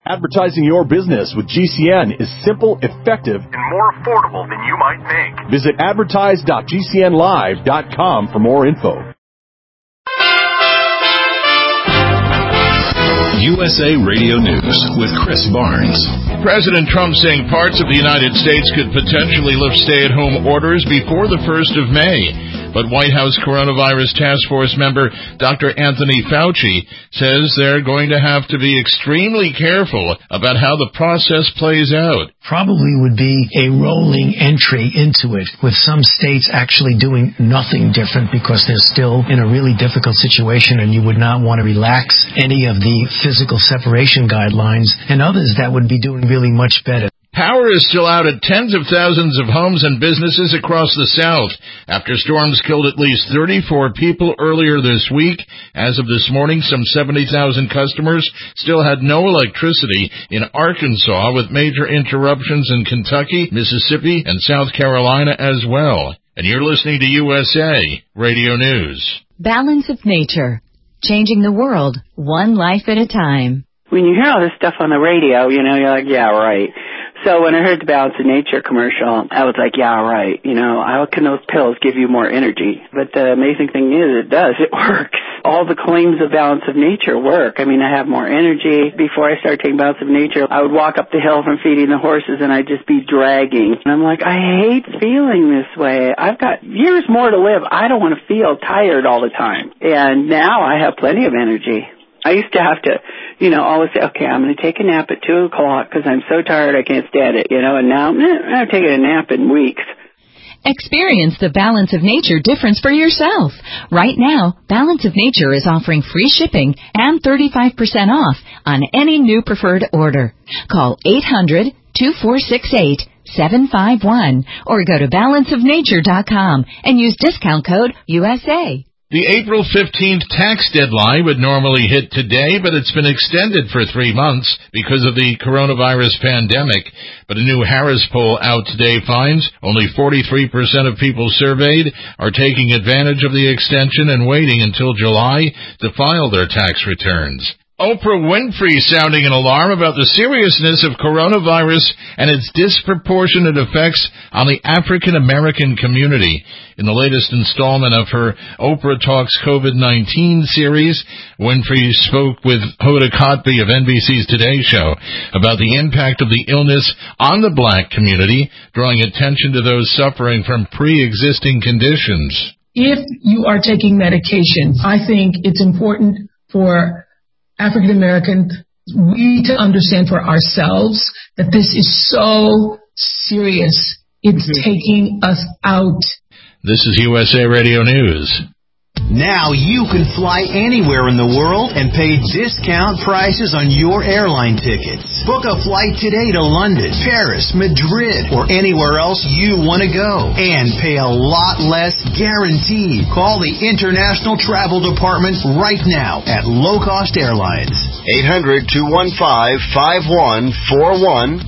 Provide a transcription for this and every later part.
Advertising your business with GCN is simple, effective, and more affordable than you might think. Visit advertise.gcnlive.com for more info. USA Radio News with Chris Barnes. President Trump saying parts of the United States could potentially lift stay-at-home orders before the 1st of May. But White House Coronavirus Task Force member Dr. Anthony Fauci says they're going to have to be extremely careful about how the process plays out. Probably would be a rolling entry into it, with some states actually doing nothing different because they're still in a really difficult situation and you would not want to relax any of the physical separation guidelines, and others that would be doing really much better. Power is still out at tens of thousands of homes and businesses across the South after storms killed at least 34 people earlier this week. As of this morning, some 70,000 customers still had no electricity in Arkansas, with major interruptions in Kentucky, Mississippi, and South Carolina as well. And you're listening to USA Radio News. Balance of Nature, changing the world one life at a time. When you hear all this stuff on the radio, you're like, yeah, right. So when I heard the Balance of Nature commercial, I was like, yeah, right. How can those pills give you more energy? But the amazing thing is it does. It works. All the claims of Balance of Nature work. I have more energy. Before I started taking Balance of Nature, I would walk up the hill from feeding the horses and I'd just be dragging. And I'm like, I hate feeling this way. I've got years more to live. I don't want to feel tired all the time. And now I have plenty of energy. I used to have to, always say, okay, I'm going to take a nap at 2 o'clock because I'm so tired I can't stand it, and now I'm taking a nap in weeks. Experience the Balance of Nature difference for yourself. Right now, Balance of Nature is offering free shipping and 35% off on any new preferred order. Call 800-2468-751 or go to balanceofnature.com and use discount code USA. The April 15th tax deadline would normally hit today, but it's been extended for 3 months because of the coronavirus pandemic. But a new Harris poll out today finds only 43% of people surveyed are taking advantage of the extension and waiting until July to file their tax returns. Oprah Winfrey sounding an alarm about the seriousness of coronavirus and its disproportionate effects on the African American community. In the latest installment of her Oprah Talks COVID-19 series, Winfrey spoke with Hoda Kotb of NBC's Today Show about the impact of the illness on the black community, drawing attention to those suffering from pre-existing conditions. If you are taking medication, I think it's important for African Americans, we to understand for ourselves that this is so serious. It's taking us out. This is USA Radio News. Now you can fly anywhere in the world and pay discount prices on your airline tickets. Book a flight today to London, Paris, Madrid, or anywhere else you want to go. And pay a lot less guaranteed. Call the International Travel Department right now at Low Cost Airlines. 800-215-5141.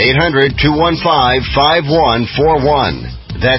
800-215-5141. That's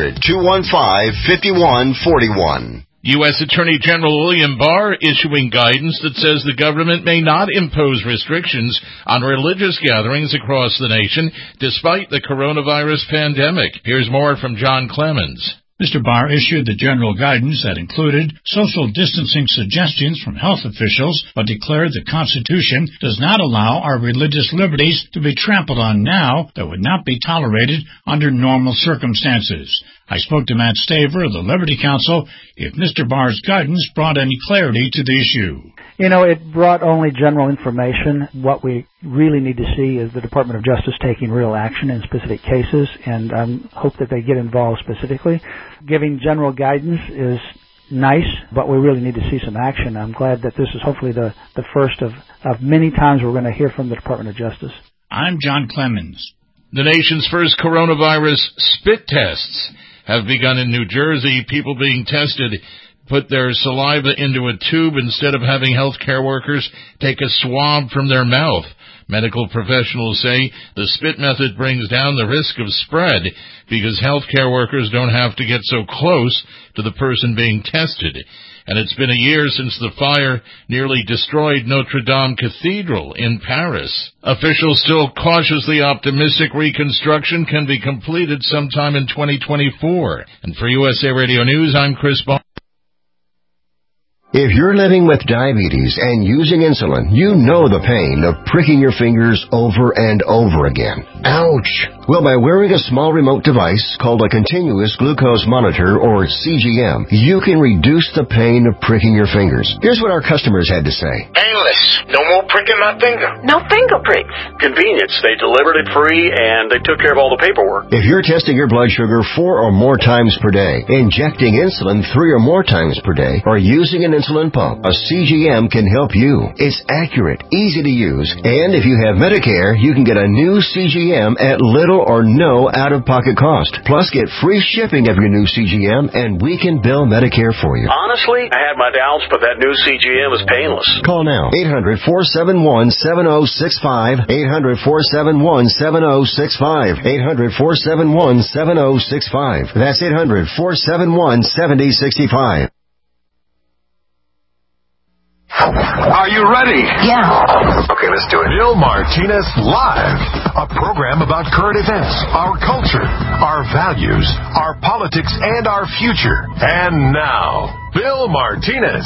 800-215-5141. U.S. Attorney General William Barr issuing guidance that says the government may not impose restrictions on religious gatherings across the nation despite the coronavirus pandemic. Here's more from John Clemens. Mr. Barr issued the general guidance that included social distancing suggestions from health officials, but declared the Constitution does not allow our religious liberties to be trampled on now that would not be tolerated under normal circumstances. I spoke to Matt Staver of the Liberty Counsel if Mr. Barr's guidance brought any clarity to the issue. It brought only general information. What we really need to see is the Department of Justice taking real action in specific cases, and I hope that they get involved specifically. Giving general guidance is nice, but we really need to see some action. I'm glad that this is hopefully the first of many times we're going to hear from the Department of Justice. I'm John Clemens. The nation's first coronavirus spit tests have begun in New Jersey. People being tested put their saliva into a tube instead of having healthcare workers take a swab from their mouth. Medical professionals say the spit method brings down the risk of spread because healthcare workers don't have to get so close to the person being tested. And it's been a year since the fire nearly destroyed Notre Dame Cathedral in Paris. Officials still cautiously optimistic reconstruction can be completed sometime in 2024. And for USA Radio News, I'm Chris Barnes. If you're living with diabetes and using insulin, you know the pain of pricking your fingers over and over again. Ouch! Well, by wearing a small remote device called a continuous glucose monitor, or CGM, you can reduce the pain of pricking your fingers. Here's what our customers had to say. Painless. No more pricking my finger. No finger pricks. Convenience. They delivered it free, and they took care of all the paperwork. If you're testing your blood sugar 4 or more times per day, injecting insulin 3 or more times per day, or using an insulin pump, a CGM can help you. It's accurate, easy to use, and if you have Medicare, you can get a new CGM at little or no out-of-pocket cost. Plus, get free shipping of your new CGM, and we can bill Medicare for you. Honestly, I had my doubts, but that new CGM is painless. Call now. 800-471-7065. 800-471-7065. 800-471-7065. That's 800-471-7065. Are you ready? Yeah. Okay, let's do it. Bill Martinez Live, a program about current events, our culture, our values, our politics, and our future. And now, Bill Martinez.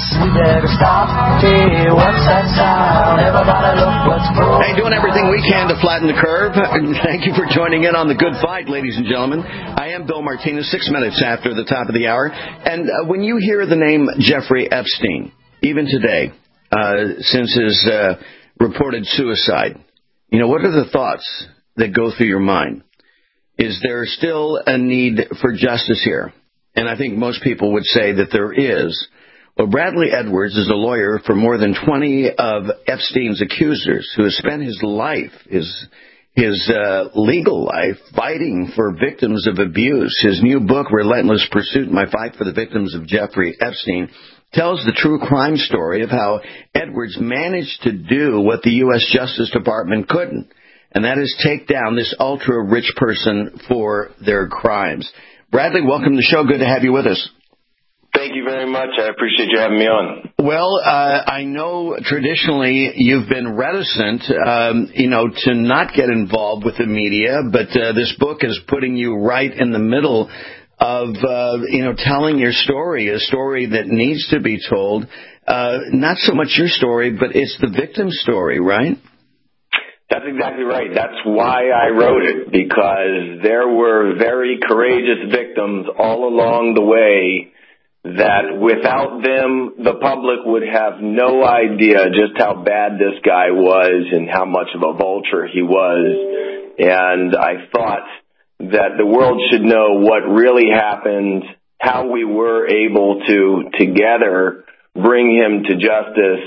Hey, doing everything we can to flatten the curve. Thank you for joining in on The Good Fight, ladies and gentlemen. I am Bill Martinez, 6 minutes after the top of the hour. And when you hear the name Jeffrey Epstein, even today, since his reported suicide, what are the thoughts that go through your mind? Is there still a need for justice here? And I think most people would say that there is. Well, Bradley Edwards is a lawyer for more than 20 of Epstein's accusers who has spent his life, his legal life, fighting for victims of abuse. His new book, Relentless Pursuit, My Fight for the Victims of Jeffrey Epstein, tells the true crime story of how Edwards managed to do what the U.S. Justice Department couldn't, and that is take down this ultra-rich person for their crimes. Bradley, welcome to the show. Good to have you with us. Thank you very much. I appreciate you having me on. Well, I know traditionally you've been reticent, to not get involved with the media, but this book is putting you right in the middle of, telling your story, a story that needs to be told. Not so much your story, but it's the victim's story, right? That's exactly right. That's why I wrote it, because there were very courageous victims all along the way that without them, the public would have no idea just how bad this guy was and how much of a vulture he was. And I thought that the world should know what really happened, how we were able to together bring him to justice,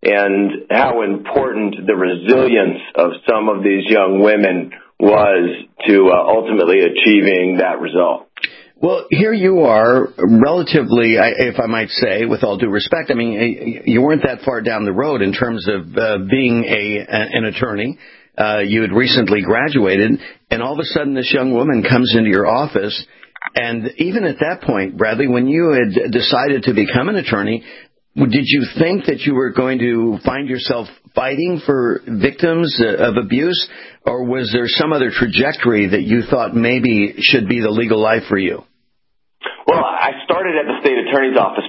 and how important the resilience of some of these young women was to ultimately achieving that result. Well, here you are, relatively, if I might say, with all due respect, you weren't that far down the road in terms of being an attorney. You had recently graduated, and all of a sudden this young woman comes into your office, and even at that point, Bradley, when you had decided to become an attorney, did you think that you were going to find yourself fighting for victims of abuse, or was there some other trajectory that you thought maybe should be the legal life for you? Well, I started at the state attorney's office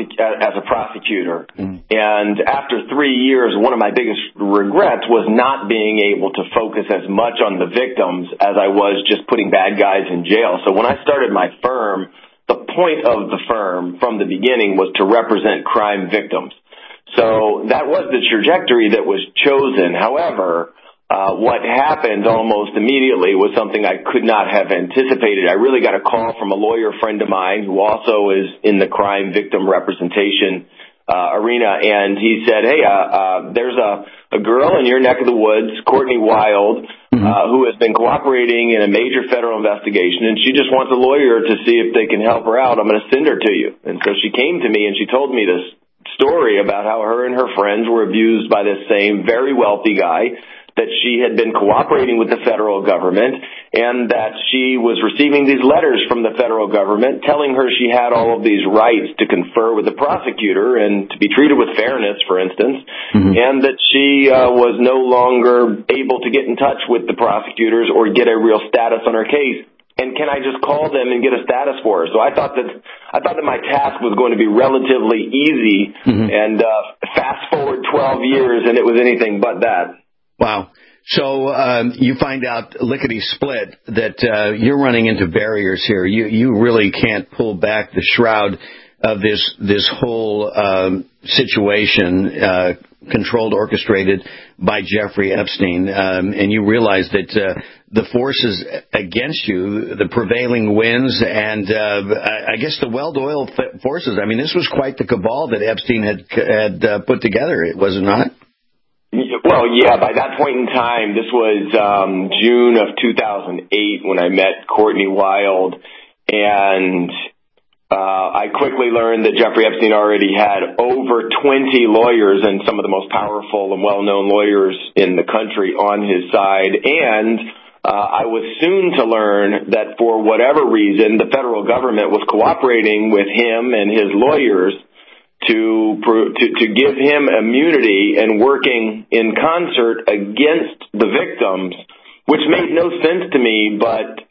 as a prosecutor, and after 3 years, one of my biggest regrets was not being able to focus as much on the victims as I was just putting bad guys in jail. So when I started my firm, the point of the firm from the beginning was to represent crime victims. So that was the trajectory that was chosen. However, what happened almost immediately was something I could not have anticipated. I really got a call from a lawyer friend of mine who also is in the crime victim representation arena, and he said, hey, there's a girl in your neck of the woods, Courtney Wild, who has been cooperating in a major federal investigation, and she just wants a lawyer to see if they can help her out. I'm going to send her to you. And so she came to me, and she told me this story about how her and her friends were abused by this same very wealthy guy, that she had been cooperating with the federal government, and that she was receiving these letters from the federal government telling her she had all of these rights to confer with the prosecutor and to be treated with fairness, for instance, and that she was no longer able to get in touch with the prosecutors or get a real status on her case. And can I just call them and get a status for her? So I thought that my task was going to be relatively easy, and fast forward 12 years, and it was anything but that. Wow. So you find out lickety-split that you're running into barriers here. You really can't pull back the shroud of this whole situation, controlled, orchestrated by Jeffrey Epstein, and you realize that the forces against you, the prevailing winds, and I guess the well-oiled forces. I mean, this was quite the cabal that Epstein had put together, was it not? Well, yeah, by that point in time, this was June of 2008 when I met Courtney Wild, and I quickly learned that Jeffrey Epstein already had over 20 lawyers and some of the most powerful and well-known lawyers in the country on his side, and I was soon to learn that for whatever reason, the federal government was cooperating with him and his lawyers to give him immunity and working in concert against the victims, which made no sense to me, but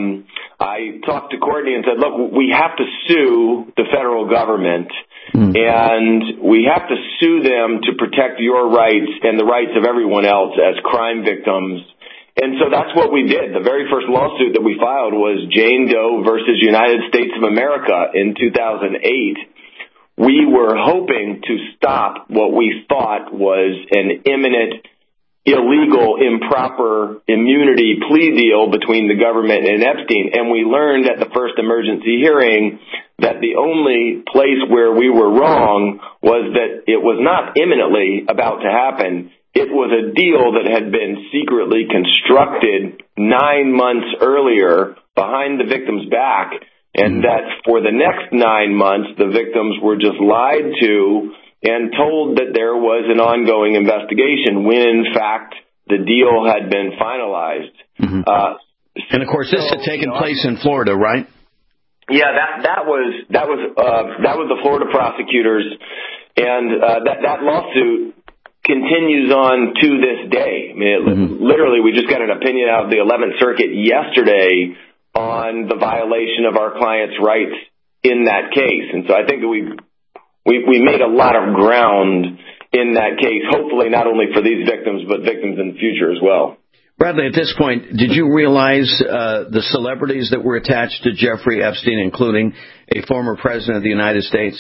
I talked to Courtney and said, look, we have to sue the federal government, and we have to sue them to protect your rights and the rights of everyone else as crime victims. And so that's what we did. The very first lawsuit that we filed was Jane Doe versus United States of America in 2008. We were hoping to stop what we thought was an imminent, illegal, improper immunity plea deal between the government and Epstein. And we learned at the first emergency hearing that the only place where we were wrong was that it was not imminently about to happen. It was a deal that had been secretly constructed 9 months earlier behind the victim's back, and that for the next 9 months, the victims were just lied to and told that there was an ongoing investigation when, in fact, the deal had been finalized. And, of course, this had taken place in Florida, right? Yeah, that was the Florida prosecutors, and that lawsuit continues on to this day. I mean, literally, we just got an opinion out of the 11th Circuit yesterday on the violation of our client's rights in that case. And so I think that we made a lot of ground in that case, hopefully not only for these victims, but victims in the future as well. Bradley, at this point, did you realize the celebrities that were attached to Jeffrey Epstein, including a former president of the United States?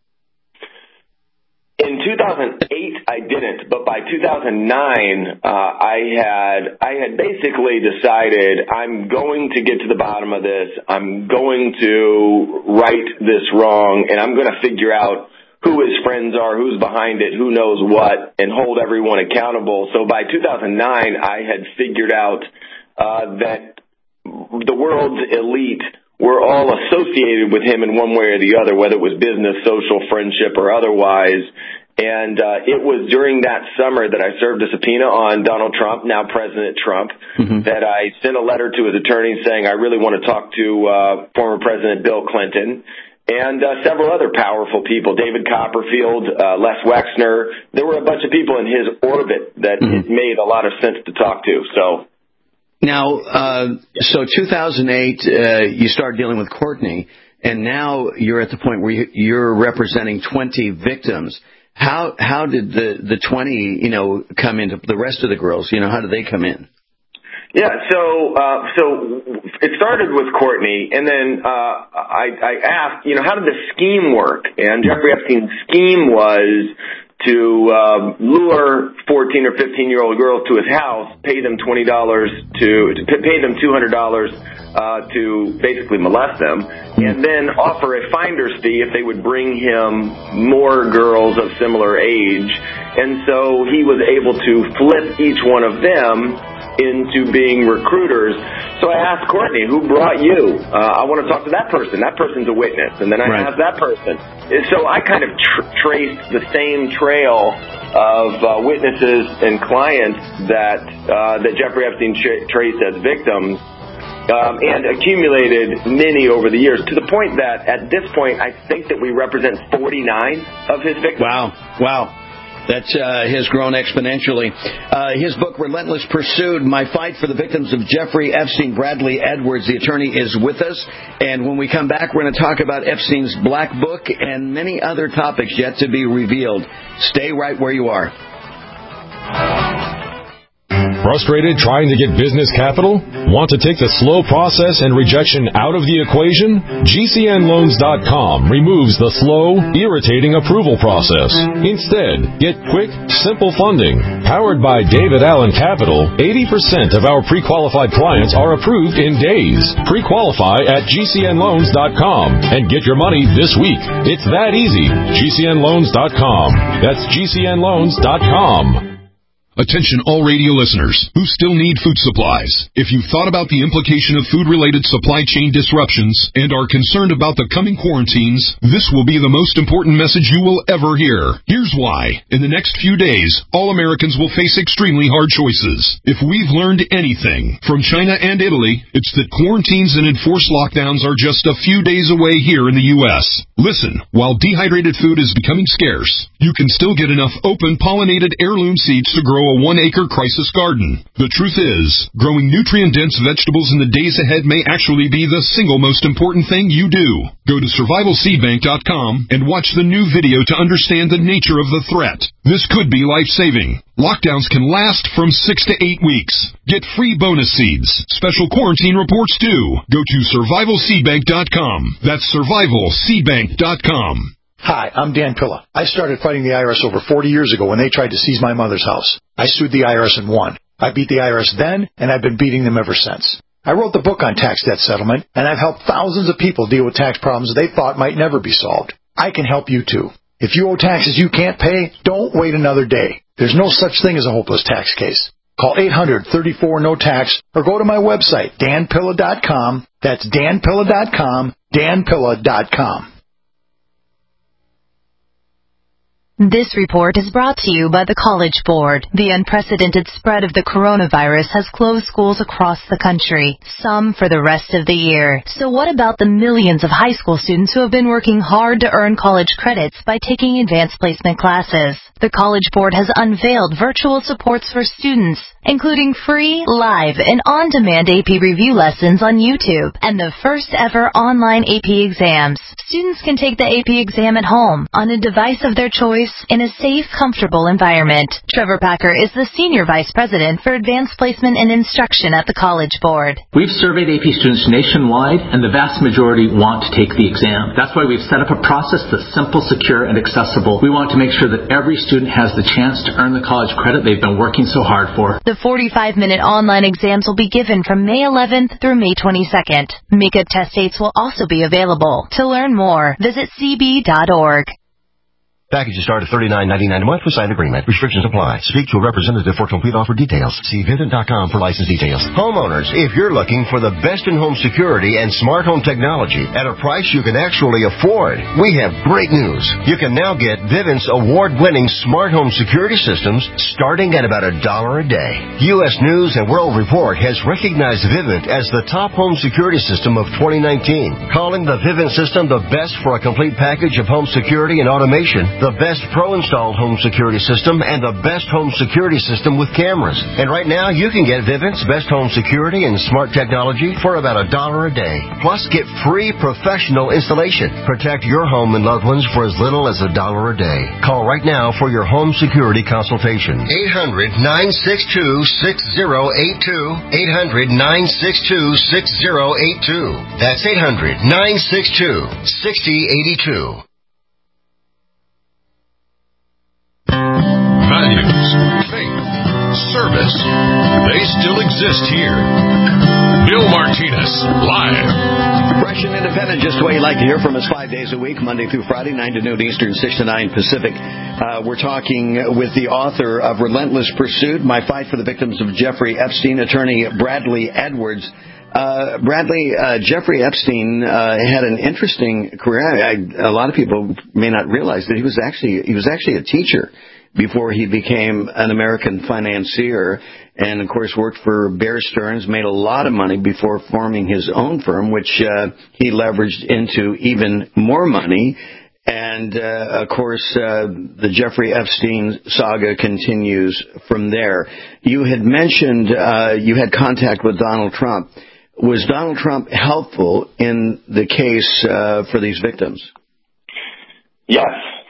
In 2008, I didn't, but by 2009, I had basically decided I'm going to get to the bottom of this. I'm going to right this wrong, and I'm going to figure out who his friends are, who's behind it, who knows what, and hold everyone accountable. So by 2009, I had figured out that the world's elite were all associated with him in one way or the other, whether it was business, social, friendship, or otherwise. And it was during that summer that I served a subpoena on Donald Trump, now President Trump, that I sent a letter to his attorney saying I really want to talk to former President Bill Clinton and several other powerful people, David Copperfield, Les Wexner. There were a bunch of people in his orbit that it made a lot of sense to talk to. So. Now, so 2008, you start dealing with Courtney, and now you're at the point where you're representing 20 victims. How did the 20, come into the rest of the girls? How did they come in? Yeah, so it started with Courtney, and then I asked, how did the scheme work? And Jeffrey Epstein's scheme was to lure 14 or 15-year-old girls to his house, pay them $200 to basically molest them, and then offer a finder's fee if they would bring him more girls of similar age. And so he was able to flip each one of them into being recruiters. So I asked Courtney, who brought you? I want to talk to that person. That person's a witness. And then I asked that person. So I kind of traced the same trail of witnesses and clients that Jeffrey Epstein traced as victims. and accumulated many over the years, to the point that at this point, I think that we represent 49 of his victims. Wow. That's has grown exponentially. His book, Relentless Pursuit, My Fight for the Victims of Jeffrey Epstein. Bradley Edwards, the attorney, is with us. And when we come back, we're going to talk about Epstein's Black Book and many other topics yet to be revealed. Stay right where you are. Frustrated trying to get business capital? Want to take the slow process and rejection out of the equation? GCNLoans.com removes the slow, irritating approval process. Instead, get quick, simple funding. Powered by David Allen Capital, 80% of our pre-qualified clients are approved in days. Pre-qualify at GCNLoans.com and get your money this week. It's that easy. GCNLoans.com. That's GCNLoans.com. Attention all radio listeners who still need food supplies. If you've thought about the implication of food-related supply chain disruptions and are concerned about the coming quarantines, this will be the most important message you will ever hear. Here's why. In the next few days, all Americans will face extremely hard choices. If we've learned anything from China and Italy, it's that quarantines and enforced lockdowns are just a few days away here in the U.S. Listen, while dehydrated food is becoming scarce, you can still get enough open, pollinated heirloom seeds to grow a 1-acre crisis garden. The truth is, growing nutrient-dense vegetables in the days ahead may actually be the single most important thing you do. Go to survivalseedbank.com and watch the new video to understand the nature of the threat. This could be life-saving. Lockdowns can last from 6 to 8 weeks. Get free bonus seeds. Special quarantine reports too. Go to survivalseedbank.com. That's survivalseedbank.com. Hi, I'm Dan Pilla. I started fighting the IRS over 40 years ago when they tried to seize my mother's house. I sued the IRS and won. I beat the IRS then, and I've been beating them ever since. I wrote the book on tax debt settlement, and I've helped thousands of people deal with tax problems they thought might never be solved. I can help you too. If you owe taxes you can't pay, don't wait another day. There's no such thing as a hopeless tax case. Call 800-34-NO-TAX or go to my website, danpilla.com. That's danpilla.com, danpilla.com. This report is brought to you by the College Board. The unprecedented spread of the coronavirus has closed schools across the country, some for the rest of the year. So what about the millions of high school students who have been working hard to earn college credits by taking advanced placement classes? The College Board has unveiled virtual supports for students, including free, live, and on-demand AP review lessons on YouTube, and the first ever online AP exams. Students can take the AP exam at home, on a device of their choice, in a safe, comfortable environment. Trevor Packer is the Senior Vice President for Advanced Placement and Instruction at the College Board. We've surveyed AP students nationwide, and the vast majority want to take the exam. That's why we've set up a process that's simple, secure, and accessible. We want to make sure that every student has the chance to earn the college credit they've been working so hard for. The 45-minute online exams will be given from May 11th through May 22nd. Makeup test dates will also be available. To learn more, visit cb.org. Packages start at $39.99 a month with signed agreement. Restrictions apply. Speak to a representative for complete offer details. See Vivint.com for license details. Homeowners, if you're looking for the best in home security and smart home technology at a price you can actually afford, we have great news. You can now get Vivint's award-winning smart home security systems starting at about $1 a day. U.S. News and World Report has recognized Vivint as the top home security system of 2019, calling the Vivint system the best for a complete package of home security and automation, the best pro-installed home security system, and the best home security system with cameras. And right now, you can get Vivint's best home security and smart technology for about $1 a day. Plus, get free professional installation. Protect your home and loved ones for as little as $1 a day. Call right now for your home security consultation. 800-962-6082. 800-962-6082. That's 800-962-6082. Values, faith, service, they still exist here. Bill Martinez, live. Fresh and independent, just the way you like to hear from us 5 days a week, Monday through Friday, 9 to noon Eastern, 6 to 9 Pacific. We're talking with the author of Relentless Pursuit, My Fight for the Victims of Jeffrey Epstein, attorney Bradley Edwards. Bradley, Jeffrey Epstein had an interesting career. A lot of people may not realize that he was actually a teacher. before he became an American financier, and of course worked for Bear Stearns, made a lot of money before forming his own firm, which he leveraged into even more money. And, of course, the Jeffrey Epstein saga continues from there. You had mentioned you had contact with Donald Trump. Was Donald Trump helpful in the case for these victims? Yes.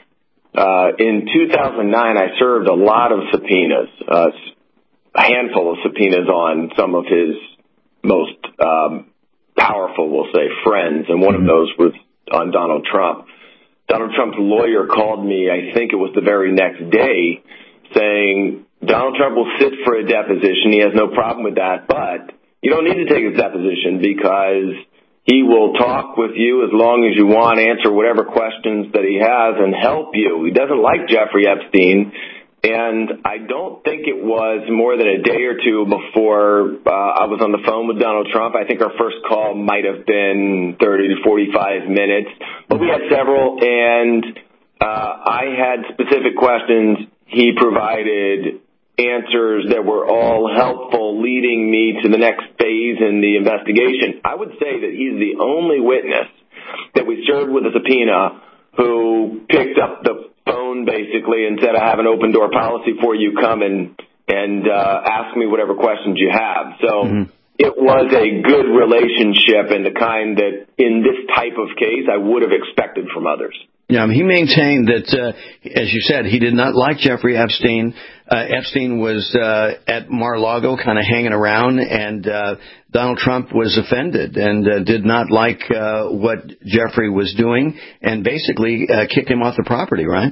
In 2009, I served a lot of subpoenas, a handful of subpoenas on some of his most powerful, we'll say, friends, and one of those was on Donald Trump. Donald Trump's lawyer called me, I think it was the very next day, saying, Donald Trump will sit for a deposition. He has no problem with that, but you don't need to take his deposition because he will talk with you as long as you want, answer whatever questions that he has, and help you. He doesn't like Jeffrey Epstein, and I don't think it was more than a day or two before I was on the phone with Donald Trump. I think our first call might have been 30 to 45 minutes, but we had several, and I had specific questions. He provided answers that were all helpful, leading me to the next phase in the investigation. I would say that he's the only witness that we served with a subpoena who picked up the phone basically and said, I have an open door policy for you, come and ask me whatever questions you have. So it was a good relationship and the kind that in this type of case I would have expected from others. Yeah, he maintained that, as you said, he did not like Jeffrey Epstein. Epstein was at Mar-a-Lago kind of hanging around, and Donald Trump was offended and did not like what Jeffrey was doing and basically kicked him off the property, right?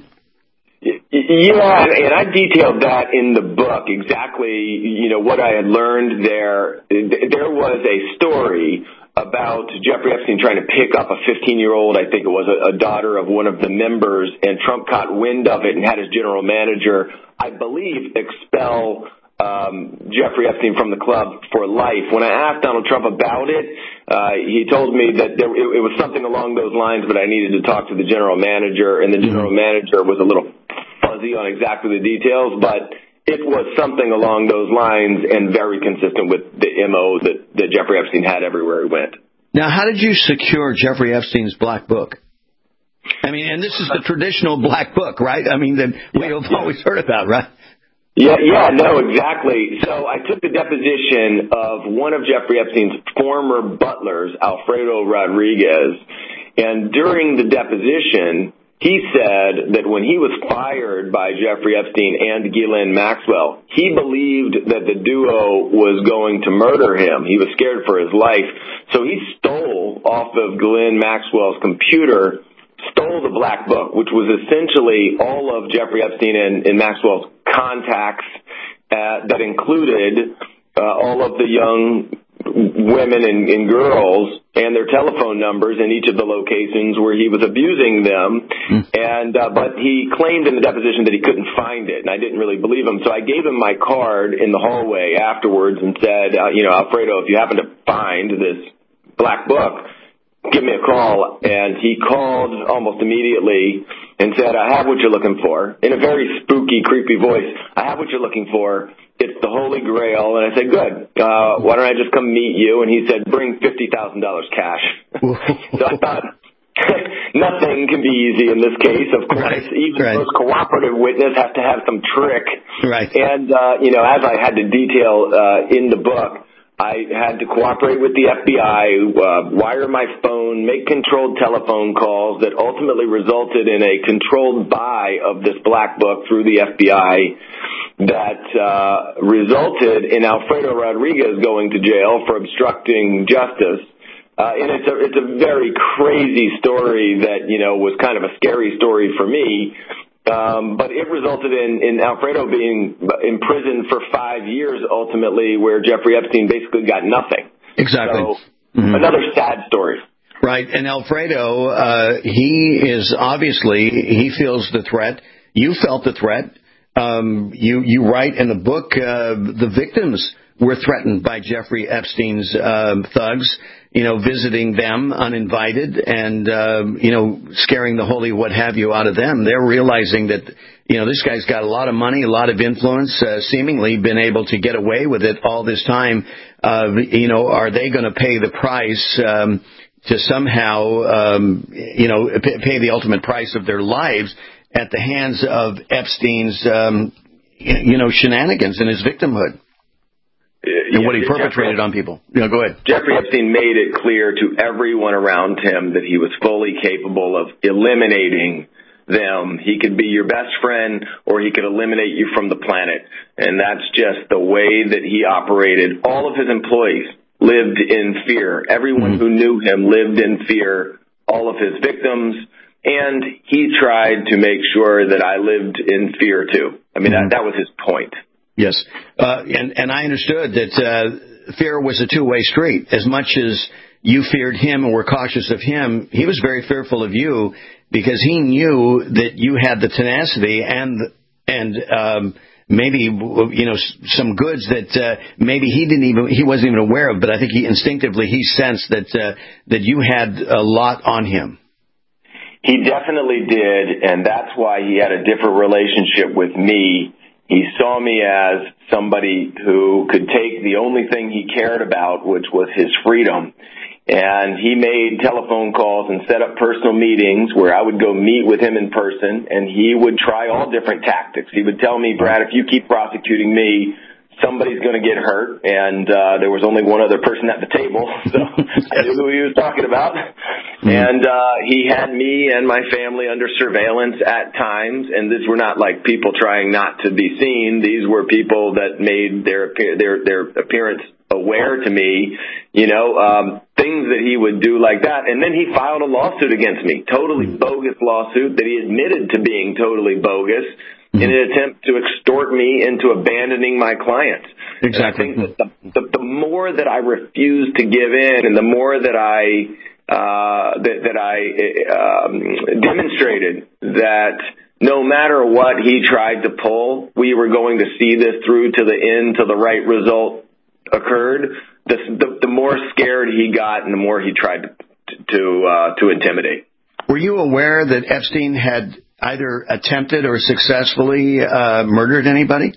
Yeah, and I detailed that in the book, exactly, what I had learned there. There was a story about Jeffrey Epstein trying to pick up a 15-year-old, I think it was a daughter of one of the members, and Trump caught wind of it and had his general manager, I believe, expel Jeffrey Epstein from the club for life. When I asked Donald Trump about it, he told me that it was something along those lines, but I needed to talk to the general manager, and the general manager was a little fuzzy on exactly the details, but it was something along those lines and very consistent with the MO that Jeffrey Epstein had everywhere he went. Now, how did you secure Jeffrey Epstein's black book? I mean, and this is the traditional black book, right? I mean, that we've always heard about, right? Yeah, no, exactly. So I took the deposition of one of Jeffrey Epstein's former butlers, Alfredo Rodriguez, and during the deposition, he said that when he was fired by Jeffrey Epstein and Ghislaine Maxwell, he believed that the duo was going to murder him. He was scared for his life. So he stole off of Ghislaine Maxwell's computer, stole the black book, which was essentially all of Jeffrey Epstein and Maxwell's contacts that included all of the young women and girls and their telephone numbers in each of the locations where he was abusing them. And but he claimed in the deposition that he couldn't find it, and I didn't really believe him. So I gave him my card in the hallway afterwards and said, Alfredo, if you happen to find this black book, give me a call. And he called almost immediately and said, I have what you're looking for, in a very spooky, creepy voice. I have what you're looking for. It's the Holy Grail. And I said, good. Why don't I just come meet you? And he said, bring $50,000 cash. So I thought, nothing can be easy in this case. Of course, even the most cooperative witness has to have some trick. Right. And, as I had to detail in the book, I had to cooperate with the FBI, wire my phone, make controlled telephone calls that ultimately resulted in a controlled buy of this black book through the FBI that resulted in Alfredo Rodriguez going to jail for obstructing justice. And it's a very crazy story that, was kind of a scary story for me. But it resulted in Alfredo being imprisoned for 5 years ultimately, where Jeffrey Epstein basically got nothing. Exactly. So, another sad story. Right. And Alfredo, he feels the threat. You felt the threat. You write in the book, the victims were threatened by Jeffrey Epstein's thugs, visiting them uninvited and, scaring the holy what have you out of them. They're realizing that this guy's got a lot of money, a lot of influence, seemingly been able to get away with it all this time. Are they going to pay the price to somehow, pay the ultimate price of their lives at the hands of Epstein's, shenanigans and his victimhood? And what he perpetrated on people. Go ahead. Jeffrey Epstein made it clear to everyone around him that he was fully capable of eliminating them. He could be your best friend, or he could eliminate you from the planet. And that's just the way that he operated. All of his employees lived in fear. Everyone who knew him lived in fear. All of his victims. And he tried to make sure that I lived in fear, too. I mean, that was his point. Yes. And I understood that fear was a two-way street. As much as you feared him and were cautious of him, he was very fearful of you because he knew that you had the tenacity and maybe, some goods that maybe he wasn't even aware of, but I think he sensed that you had a lot on him. He definitely did, and that's why he had a different relationship with me. He saw me as somebody who could take the only thing he cared about, which was his freedom. And he made telephone calls and set up personal meetings where I would go meet with him in person, and he would try all different tactics. He would tell me, Brad, if you keep prosecuting me, somebody's going to get hurt, and there was only one other person at the table, so I knew who he was talking about. And he had me and my family under surveillance at times, and these were not like people trying not to be seen. These were people that made their appearance aware to me, things that he would do like that. And then he filed a lawsuit against me, totally bogus lawsuit that he admitted to being totally bogus, in an attempt to extort me into abandoning my clients. Exactly. And I think that the more that I refused to give in, and the more that I demonstrated that no matter what he tried to pull, we were going to see this through to the end, till the right result occurred. The more scared he got, and the more he tried to intimidate. Were you aware that Epstein had either attempted or successfully murdered anybody?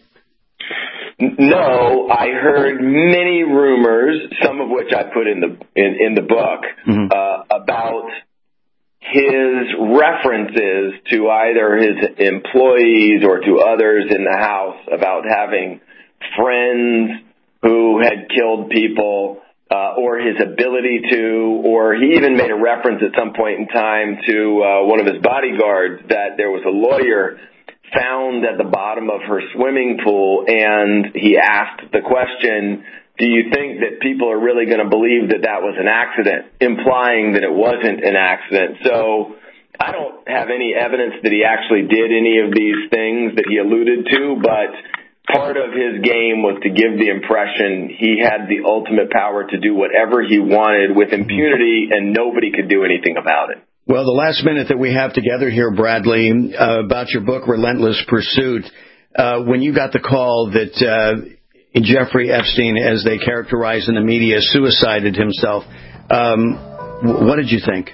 No, I heard many rumors, some of which I put in the book, about his references to either his employees or to others in the house about having friends who had killed people, or his ability to, or he even made a reference at some point in time to one of his bodyguards that there was a lawyer found at the bottom of her swimming pool, and he asked the question, do you think that people are really going to believe that that was an accident, implying that it wasn't an accident? So I don't have any evidence that he actually did any of these things that he alluded to, but part of his game was to give the impression he had the ultimate power to do whatever he wanted with impunity, and nobody could do anything about it. Well, the last minute that we have together here, Bradley, about your book, Relentless Pursuit, when you got the call that Jeffrey Epstein, as they characterize in the media, suicided himself, what did you think?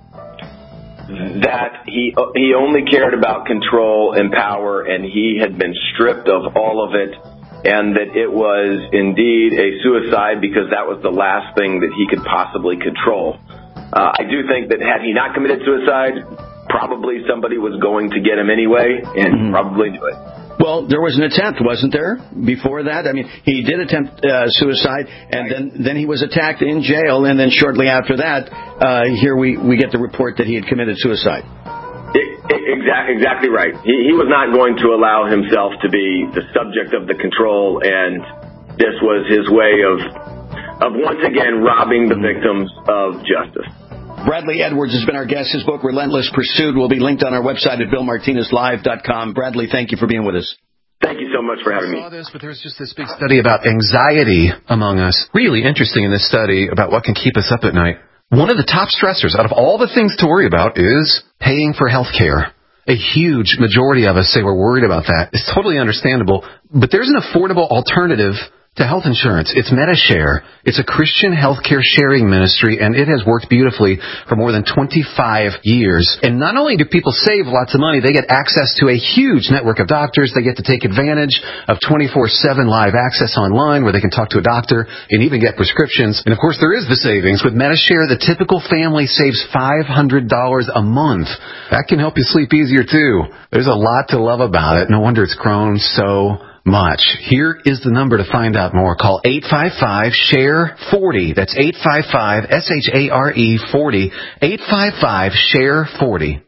That he only cared about control and power, and he had been stripped of all of it, and that it was indeed a suicide because that was the last thing that he could possibly control. I do think that had he not committed suicide, probably somebody was going to get him anyway, and probably knew it. Well, there was an attempt, wasn't there, before that? I mean, he did attempt suicide, and then he was attacked in jail, and then shortly after that, here we get the report that he had committed suicide. Exactly right. He was not going to allow himself to be the subject of the control, and this was his way of once again robbing the victims of justice. Bradley Edwards has been our guest. His book, Relentless Pursuit, will be linked on our website at BillMartinezLive.com. Bradley, thank you for being with us. Thank you so much for having me. I saw this, but there was just this big study about anxiety among us. Really interesting in this study about what can keep us up at night. One of the top stressors out of all the things to worry about is paying for health care. A huge majority of us say we're worried about that. It's totally understandable, but there's an affordable alternative to health insurance. It's MediShare. It's a Christian healthcare sharing ministry, and it has worked beautifully for more than 25 years. And not only do people save lots of money, they get access to a huge network of doctors. They get to take advantage of 24/7 live access online where they can talk to a doctor and even get prescriptions. And of course, there is the savings. With MediShare, the typical family saves $500 a month. That can help you sleep easier, too. There's a lot to love about it. No wonder it's grown so much. Here is the number to find out more. Call 855-SHARE-40. That's 855-SHARE-40. 855-SHARE-40.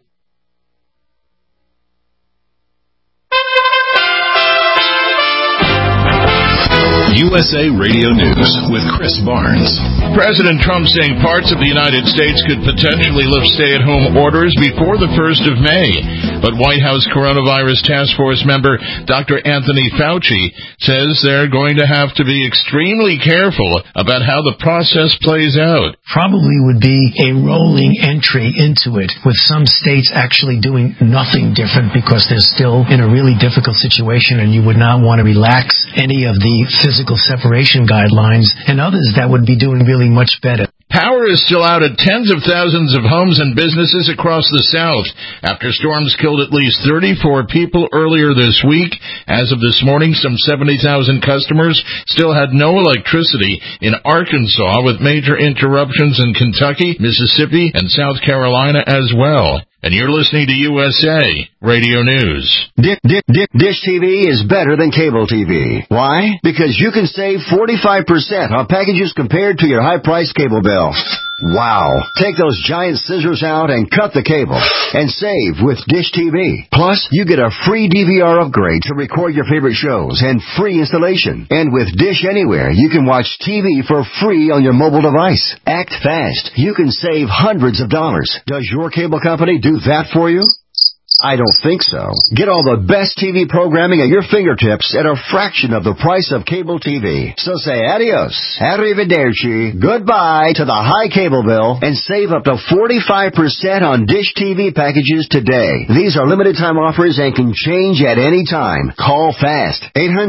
USA Radio News with Chris Barnes. President Trump saying parts of the United States could potentially lift stay-at-home orders before the 1st of May. But White House Coronavirus Task Force member Dr. Anthony Fauci says they're going to have to be extremely careful about how the process plays out. Probably would be a rolling entry into it, with some states actually doing nothing different because they're still in a really difficult situation and you would not want to relax any of the physical separation guidelines, and others that would be doing really much better. Power is still out at tens of thousands of homes and businesses across the South after storms killed at least 34 people earlier this week. As of this morning, some 70,000 customers still had no electricity in Arkansas, with major interruptions in Kentucky, Mississippi, and South Carolina as well. And you're listening to USA Radio News. Dish TV is better than cable TV. Why? Because you can save 45% on packages compared to your high-priced cable bill. Wow. Take those giant scissors out and cut the cable and save with Dish TV. Plus, you get a free DVR upgrade to record your favorite shows and free installation. And with Dish Anywhere, you can watch TV for free on your mobile device. Act fast. You can save hundreds of dollars. Does your cable company do that for you? I don't think so. Get all the best TV programming at your fingertips at a fraction of the price of cable TV. So say adios, arrivederci, goodbye to the high cable bill and save up to 45% on Dish TV packages today. These are limited time offers and can change at any time. Call fast.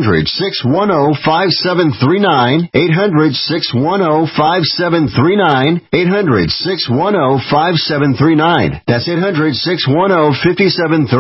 800-610-5739. 800-610-5739. 800-610-5739. That's 800-610-5739.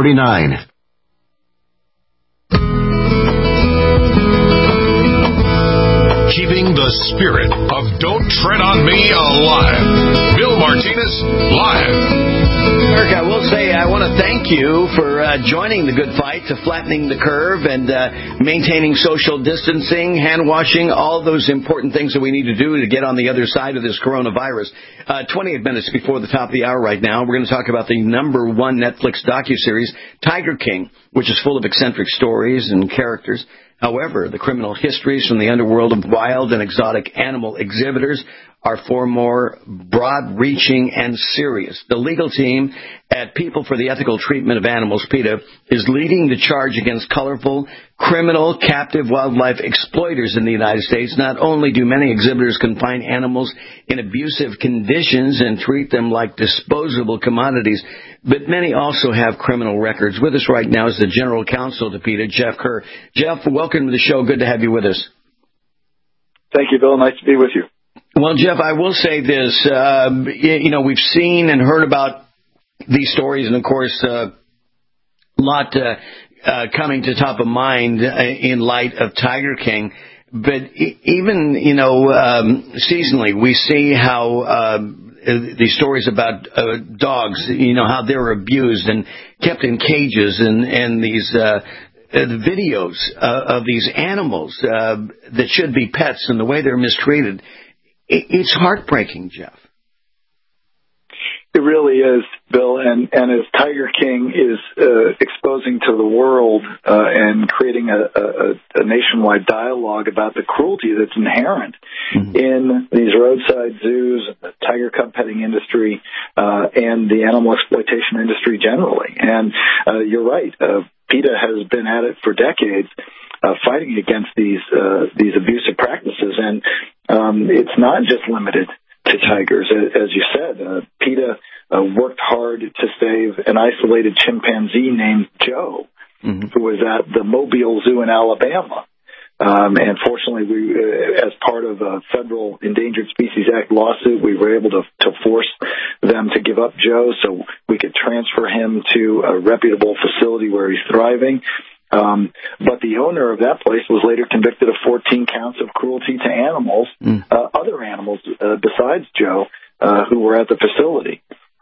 Keeping the spirit of Don't Tread on Me alive. Bill Martinez, live. Eric, I will say I want to thank you for joining the good fight to flattening the curve and maintaining social distancing, hand washing, all those important things that we need to do to get on the other side of this coronavirus. 28 minutes before the top of the hour right now, we're going to talk about the #1 Netflix docuseries, Tiger King, which is full of eccentric stories and characters. However, the criminal histories from the underworld of wild and exotic animal exhibitors are far more broad-reaching and serious. The legal team at People for the Ethical Treatment of Animals, PETA, is leading the charge against colorful, criminal, captive wildlife exploiters in the United States. Not only do many exhibitors confine animals in abusive conditions and treat them like disposable commodities, but many also have criminal records. With us right now is the General Counsel to PETA, Jeff Kerr. Jeff, welcome to the show. Good to have you with us. Thank you, Bill. Nice to be with you. Well, Jeff, I will say this. We've seen and heard about these stories, and, of course, a lot coming to top of mind in light of Tiger King. But even, seasonally, we see how these stories about dogs, how they're abused and kept in cages, and these the videos of these animals that should be pets and the way they're mistreated. It's heartbreaking, Jeff. It really is, Bill, and as Tiger King is exposing to the world and creating a nationwide dialogue about the cruelty that's inherent in these roadside zoos, the tiger cub petting industry, and the animal exploitation industry generally. And you're right, PETA has been at it for decades, fighting against these abusive practices, and it's not just limited to tigers. As you said, PETA worked hard to save an isolated chimpanzee named Joe, who was at the Mobile Zoo in Alabama. And fortunately, as part of a federal Endangered Species Act lawsuit, we were able to force them to give up Joe so we could transfer him to a reputable facility where he's thriving. But the owner of that place was later convicted of 14 counts of cruelty to animals, other animals besides Joe, who were at the facility.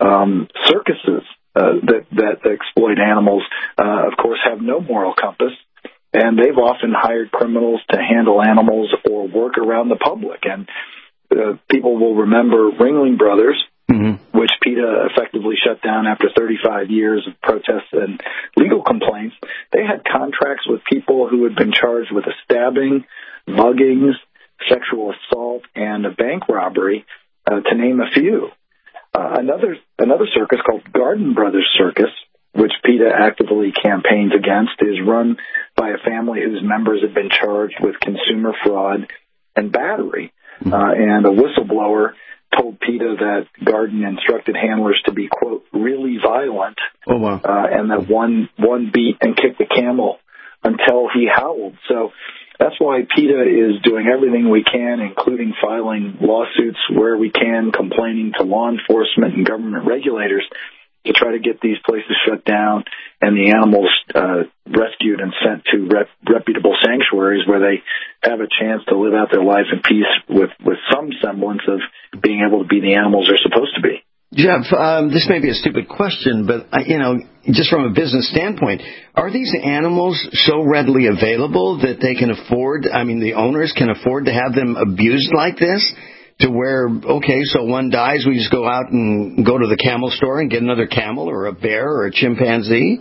Circuses that exploit animals, of course, have no moral compass, and they've often hired criminals to handle animals or work around the public. And people will remember Ringling Brothers, which PETA effectively shut down after 35 years of protests and legal complaints. They had contracts with people who had been charged with a stabbing, muggings, sexual assault, and a bank robbery, to name a few. Another circus called Garden Brothers Circus, which PETA actively campaigns against, is run by a family whose members have been charged with consumer fraud and battery. And a whistleblower told PETA that Garden instructed handlers to be, quote, really violent, and that one beat and kicked the camel until he howled. So that's why PETA is doing everything we can, including filing lawsuits where we can, complaining to law enforcement and government regulators to try to get these places shut down and the animals rescued and sent to reputable sanctuaries where they have a chance to live out their life in peace with some semblance of being able to be the animals they're supposed to be. Jeff, this may be a stupid question, but, just from a business standpoint, are these animals so readily available that they can afford, the owners can afford to have them abused like this? To where, okay, so one dies, we just go out and go to the camel store and get another camel or a bear or a chimpanzee?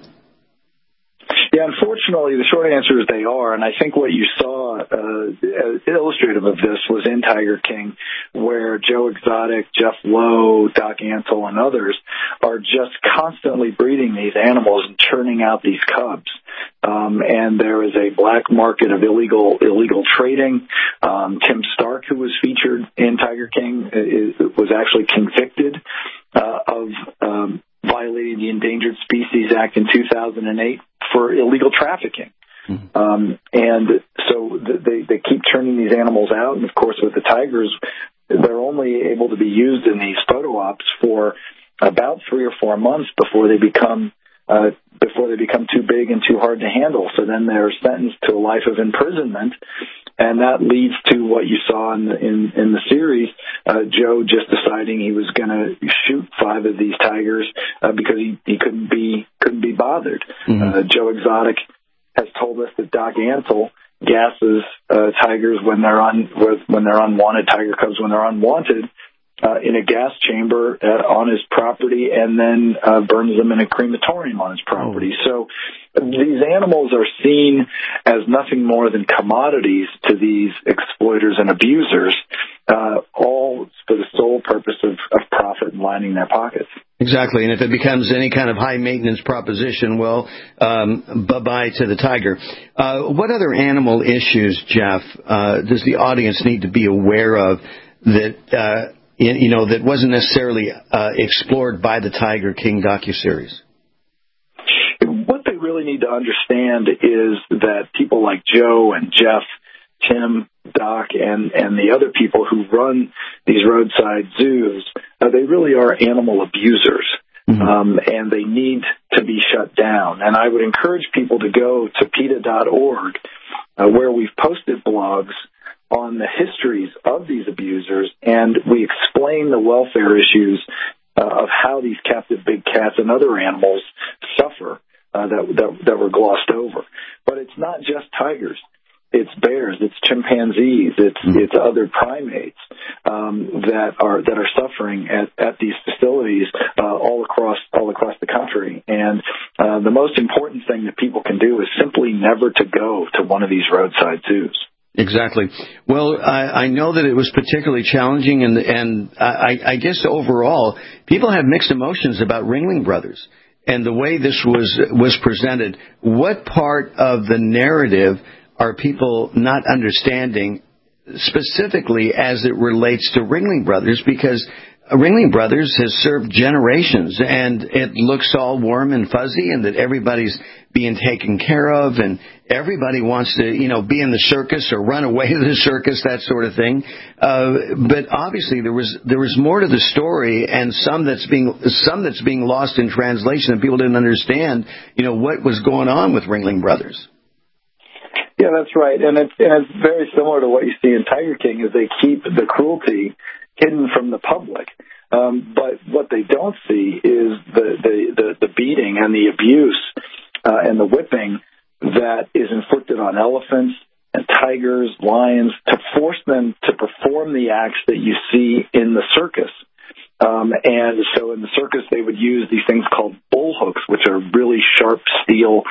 Yeah, unfortunately, the short answer is they are, and I think what you saw illustrative of this was in Tiger King, where Joe Exotic, Jeff Lowe, Doc Antle, and others are just constantly breeding these animals and churning out these cubs. And there is a black market of illegal trading. Tim Stark, who was featured in Tiger King, was actually convicted of violating the Endangered Species Act in 2008 for illegal trafficking. And so they keep churning these animals out. And, of course, with the tigers, they're only able to be used in these photo ops for about 3 or 4 months before they become too big and too hard to handle. So then they're sentenced to a life of imprisonment, and that leads to what you saw in the series, Joe just deciding he was going to shoot 5 of these tigers because he couldn't be bothered. Joe Exotic has told us that Doc Antle gasses tigers when they're unwanted, tiger cubs when they're unwanted, in a gas chamber on his property, and then burns them in a crematorium on his property. So these animals are seen as nothing more than commodities to these exploiters and abusers, all for the sole purpose of profit and lining their pockets. Exactly, and if it becomes any kind of high-maintenance proposition, well, bye-bye to the tiger. What other animal issues, Jeff, does the audience need to be aware of that that wasn't necessarily explored by the Tiger King docuseries? What they really need to understand is that people like Joe and Jeff, Tim, Doc, and the other people who run these roadside zoos, they really are animal abusers, and they need to be shut down. And I would encourage people to go to PETA.org, where we've posted blogs on the histories of these abusers, and we explain the welfare issues of how these captive big cats and other animals suffer that were glossed over. But it's not just tigers. It's bears, it's chimpanzees, it's other primates that are suffering at these facilities all across the country. And the most important thing that people can do is simply never to go to one of these roadside zoos. Exactly. Well, I know that it was particularly challenging, and I guess overall, people have mixed emotions about Ringling Brothers and the way this was presented. What part of the narrative are people not understanding, specifically as it relates to Ringling Brothers? Because Ringling Brothers has served generations, and it looks all warm and fuzzy, and that everybody's being taken care of, and everybody wants to, be in the circus or run away to the circus, that sort of thing. But obviously, there was more to the story, and some that's being lost in translation, and people didn't understand, what was going on with Ringling Brothers. Yeah, that's right, and it's very similar to what you see in Tiger King, is they keep the cruelty hidden from the public. But what they don't see is the beating and the abuse and the whipping that is inflicted on elephants and tigers, lions, to force them to perform the acts that you see in the circus. And so in the circus, they would use these things called bull hooks, which are really sharp steel,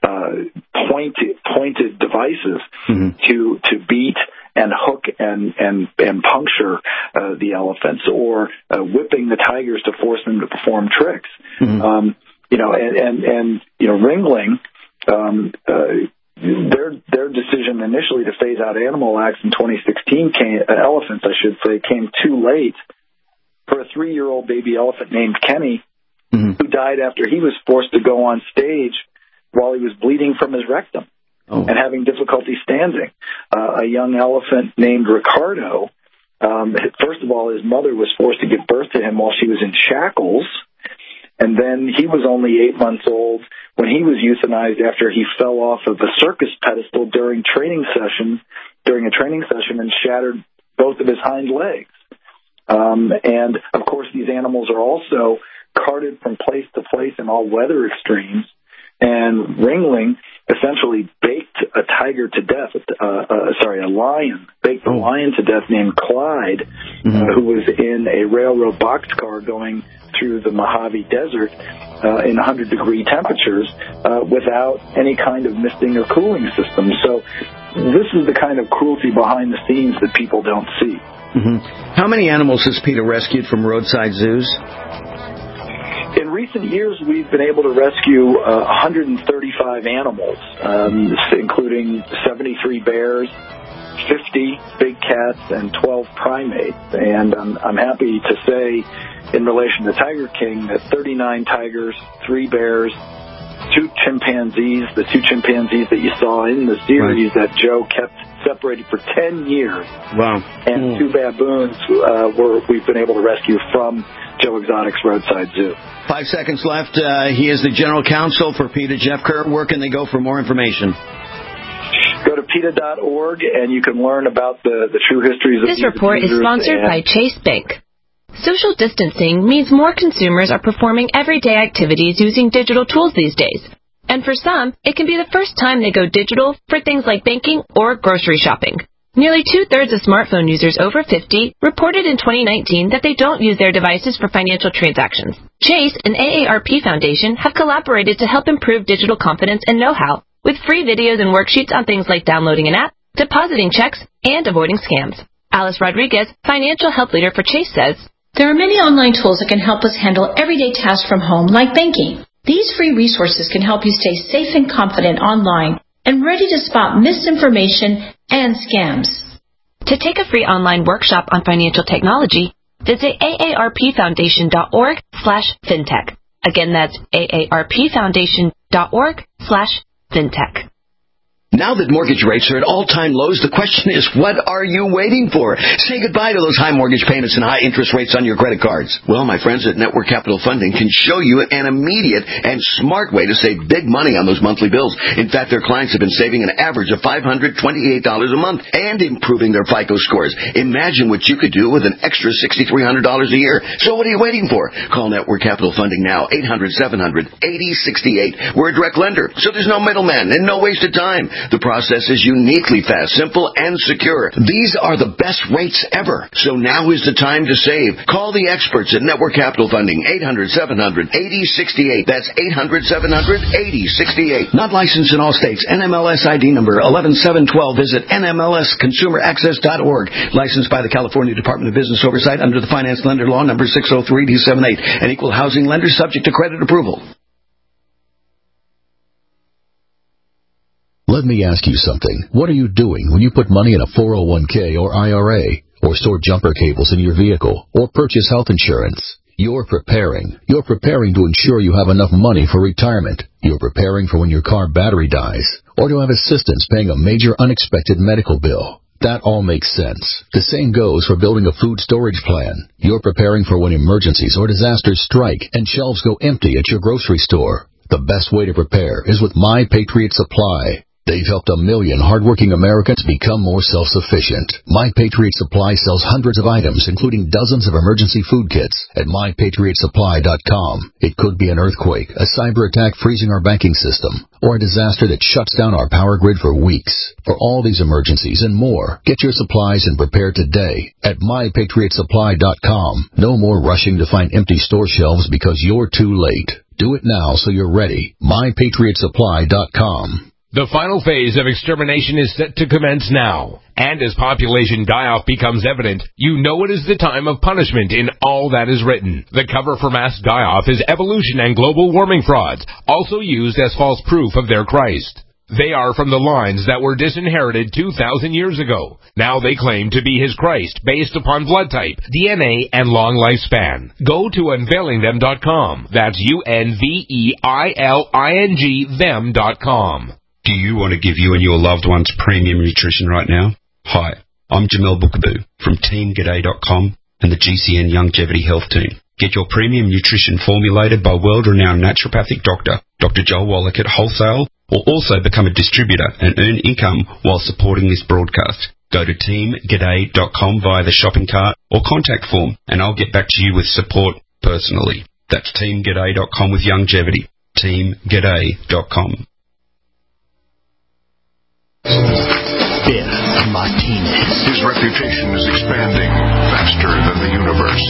pointed devices to beat and hook and puncture the elephants, or whipping the tigers to force them to perform tricks. Ringling, their decision initially to phase out animal acts in 2016 elephants, I should say, came too late for a 3-year-old baby elephant named Kenny, who died after he was forced to go on stage while he was bleeding from his rectum and having difficulty standing. A young elephant named Ricardo, first of all, his mother was forced to give birth to him while she was in shackles, and then he was only 8 months old when he was euthanized after he fell off of a circus pedestal during a training session and shattered both of his hind legs. And, of course, these animals are also carted from place to place in all weather extremes. And Ringling essentially baked a tiger to death, a lion, baked a lion to death named Clyde, who was in a railroad boxcar going through the Mojave Desert in 100-degree temperatures without any kind of misting or cooling system. So this is the kind of cruelty behind the scenes that people don't see. How many animals has PETA rescued from roadside zoos? In recent years, we've been able to rescue 135 animals, including 73 bears, 50 big cats, and 12 primates. And I'm happy to say, in relation to Tiger King, that 39 tigers, 3 bears, 2 chimpanzees, the 2 chimpanzees that you saw in the series that Joe kept separated for 10 years. Wow. And 2 baboons we've been able to rescue from Joe Exotic's Roadside Zoo. 5 seconds left. He is the general counsel for PETA. Jeff Kerr, where can they go for more information? Go to PETA.org, and you can learn about the true histories of This report is sponsored by Chase Bank. Social distancing means more consumers are performing everyday activities using digital tools these days. And for some, it can be the first time they go digital for things like banking or grocery shopping. Nearly 2/3 of smartphone users over 50 reported in 2019 that they don't use their devices for financial transactions. Chase and AARP Foundation have collaborated to help improve digital confidence and know-how with free videos and worksheets on things like downloading an app, depositing checks, and avoiding scams. Alice Rodriguez, financial help leader for Chase, says, "There are many online tools that can help us handle everyday tasks from home, like banking. These free resources can help you stay safe and confident online and ready to spot misinformation and scams." To take a free online workshop on financial technology, visit aarpfoundation.org/fintech. Again, that's aarpfoundation.org/fintech. Now that mortgage rates are at all-time lows, the question is, what are you waiting for? Say goodbye to those high mortgage payments and high interest rates on your credit cards. Well, my friends at Network Capital Funding can show you an immediate and smart way to save big money on those monthly bills. In fact, their clients have been saving an average of $528 a month and improving their FICO scores. Imagine what you could do with an extra $6,300 a year. So what are you waiting for? Call Network Capital Funding now, 800-700-8068. We're a direct lender, so there's no middleman and no wasted time. The process is uniquely fast, simple, and secure. These are the best rates ever. So now is the time to save. Call the experts at Network Capital Funding, 800-700-8068. That's 800-700-8068. Not licensed in all states. NMLS ID number 11712. Visit NMLSconsumeraccess.org. Licensed by the California Department of Business Oversight under the Finance Lender Law number 603-D78. An equal housing lender subject to credit approval. Let me ask you something. What are you doing when you put money in a 401k or IRA? or store jumper cables in your vehicle, or purchase health insurance. You're preparing. You're preparing to ensure you have enough money for retirement. You're preparing for when your car battery dies, or to have assistance paying a major unexpected medical bill. That all makes sense. The same goes for building a food storage plan. You're preparing for when emergencies or disasters strike and shelves go empty at your grocery store. The best way to prepare is with My Patriot Supply. They've helped 1 million hardworking Americans become more self-sufficient. My Patriot Supply sells hundreds of items, including dozens of emergency food kits at MyPatriotSupply.com. It could be an earthquake, a cyber attack freezing our banking system, or a disaster that shuts down our power grid for weeks. For all these emergencies and more, get your supplies and prepare today at MyPatriotSupply.com. No more rushing to find empty store shelves because you're too late. Do it now so you're ready. MyPatriotSupply.com. The final phase of extermination is set to commence now. And as population die-off becomes evident, you know it is the time of punishment in all that is written. The cover for mass die-off is evolution and global warming frauds, also used as false proof of their Christ. They are from the lines that were disinherited 2,000 years ago. Now they claim to be his Christ based upon blood type, DNA, and long lifespan. Go to unveilingthem.com. That's UNVEILING them.com. Do you want to give you and your loved ones premium nutrition right now? Hi, I'm Jamel Bookaboo from TeamGaday.com and the GCN Longevity Health Team. Get your premium nutrition formulated by world-renowned naturopathic doctor, Dr. Joel Wallach at wholesale, or also become a distributor and earn income while supporting this broadcast. Go to TeamGaday.com via the shopping cart or contact form, and I'll get back to you with support personally. That's TeamGaday.com with longevity. TeamGaday.com. Bill Martinez. His reputation is expanding faster than the universe.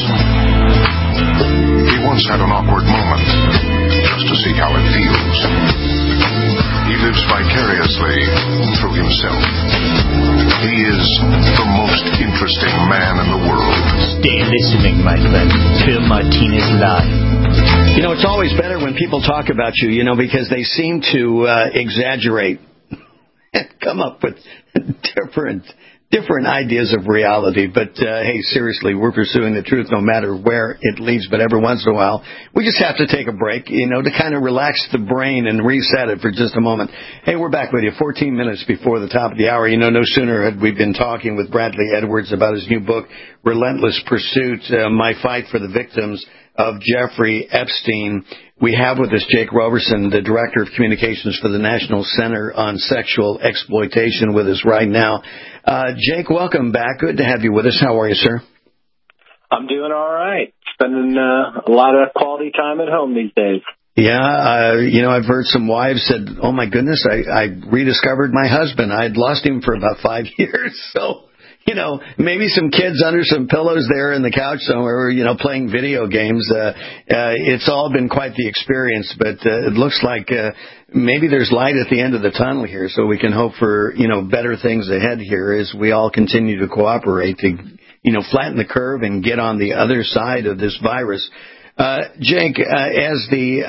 He once had an awkward moment just to see how it feels. He lives vicariously through himself. He is the most interesting man in the world. Stay listening, my friend. Bill Martinez Live. You know, it's always better when people talk about you, because they seem to exaggerate and come up with different ideas of reality. But, hey, seriously, we're pursuing the truth no matter where it leads. But every once in a while, we just have to take a break, to kind of relax the brain and reset it for just a moment. Hey, we're back with you 14 minutes before the top of the hour. No sooner had we been talking with Bradley Edwards about his new book, Relentless Pursuit, My Fight for the Victims of Jeffrey Epstein. We have with us Jake Roberson, the Director of Communications for the National Center on Sexual Exploitation, with us right now. Jake, welcome back. Good to have you with us. How are you, sir? I'm doing all right. Spending a lot of quality time at home these days. Yeah, I've heard some wives said, oh, my goodness, I rediscovered my husband. I had lost him for about 5 years, so... maybe some kids under some pillows there in the couch somewhere, playing video games. It's all been quite the experience, but it looks like maybe there's light at the end of the tunnel here, so we can hope for, better things ahead here as we all continue to cooperate to, flatten the curve and get on the other side of this virus. Jake, as the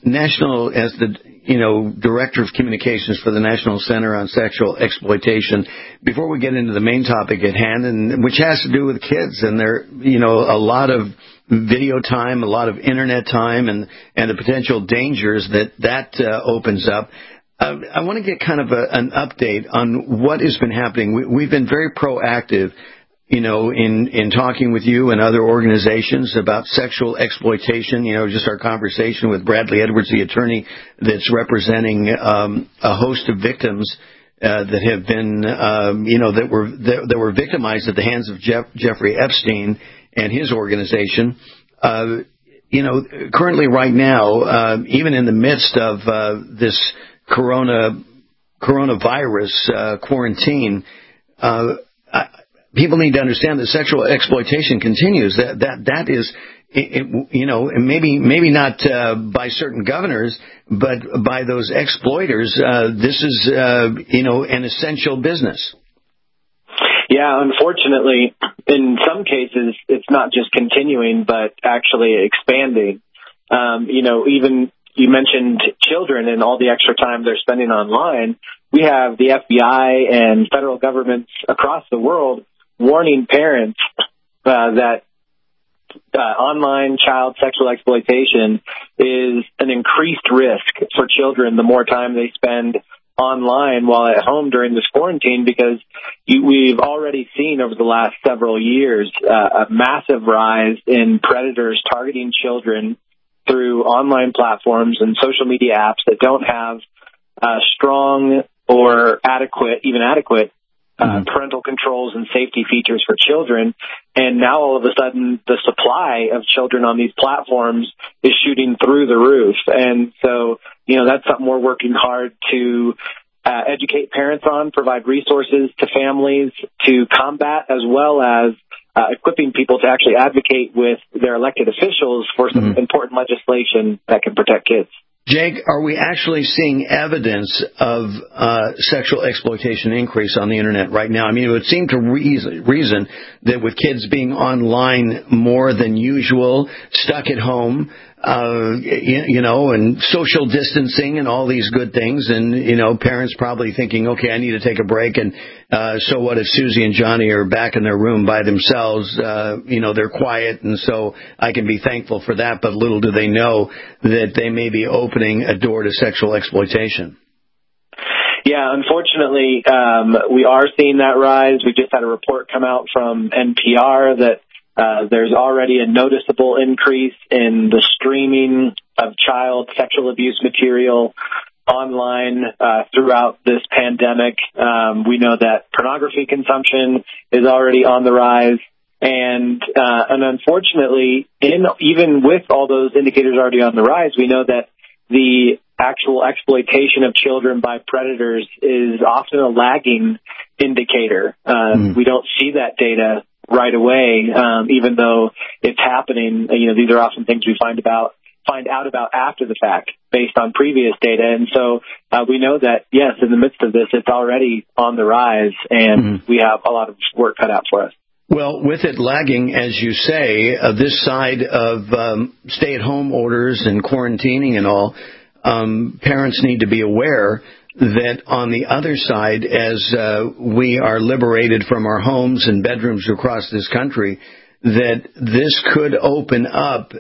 Director of Communications for the National Center on Sexual Exploitation, before we get into the main topic at hand, and which has to do with kids and their, a lot of video time, a lot of internet time, and the potential dangers that opens up. I want to get kind of an update on what has been happening. We've been very proactive, in talking with you and other organizations about sexual exploitation, just our conversation with Bradley Edwards, the attorney that's representing a host of victims that have been, that were victimized at the hands of Jeffrey Epstein and his organization. Currently right now, even in the midst of this coronavirus quarantine, people need to understand that sexual exploitation continues. That is, maybe not by certain governors, but by those exploiters. This is, an essential business. Yeah, unfortunately, in some cases, it's not just continuing, but actually expanding. Even you mentioned children and all the extra time they're spending online. We have the FBI and federal governments across the world warning parents that online child sexual exploitation is an increased risk for children the more time they spend online while at home during this quarantine, because we've already seen over the last several years a massive rise in predators targeting children through online platforms and social media apps that don't have strong or adequate parental controls and safety features for children. And now all of a sudden the supply of children on these platforms is shooting through the roof. And so, that's something we're working hard to educate parents on, provide resources to families to combat, as well as equipping people to actually advocate with their elected officials for some important legislation that can protect kids. Jake, are we actually seeing evidence of sexual exploitation increase on the Internet right now? I mean, it would seem to reason that with kids being online more than usual, stuck at home, and social distancing and all these good things, and, parents probably thinking, okay, I need to take a break, and so what if Susie and Johnny are back in their room by themselves, they're quiet, and so I can be thankful for that, but little do they know that they may be opening a door to sexual exploitation. Yeah, unfortunately, we are seeing that rise. We just had a report come out from NPR that there's already a noticeable increase in the streaming of child sexual abuse material online throughout this pandemic. We know that pornography consumption is already on the rise. And unfortunately, even with all those indicators already on the rise, we know that the actual exploitation of children by predators is often a lagging indicator. We don't see that data right away, even though it's happening. These are often things we find out about after the fact based on previous data. And so we know that, yes, in the midst of this, it's already on the rise, and we have a lot of work cut out for us. Well, with it lagging, as you say, this side of stay-at-home orders and quarantining and all, parents need to be aware that on the other side, as we are liberated from our homes and bedrooms across this country, that this could open up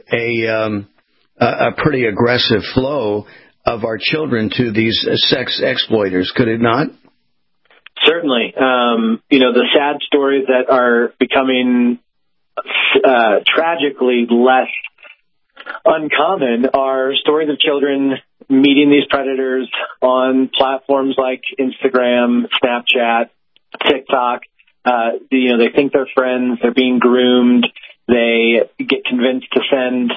a pretty aggressive flow of our children to these sex exploiters, could it not? Certainly. The sad stories that are becoming tragically less uncommon are stories of children meeting these predators on platforms like Instagram, Snapchat, TikTok. They think they're friends, they're being groomed, they get convinced to send,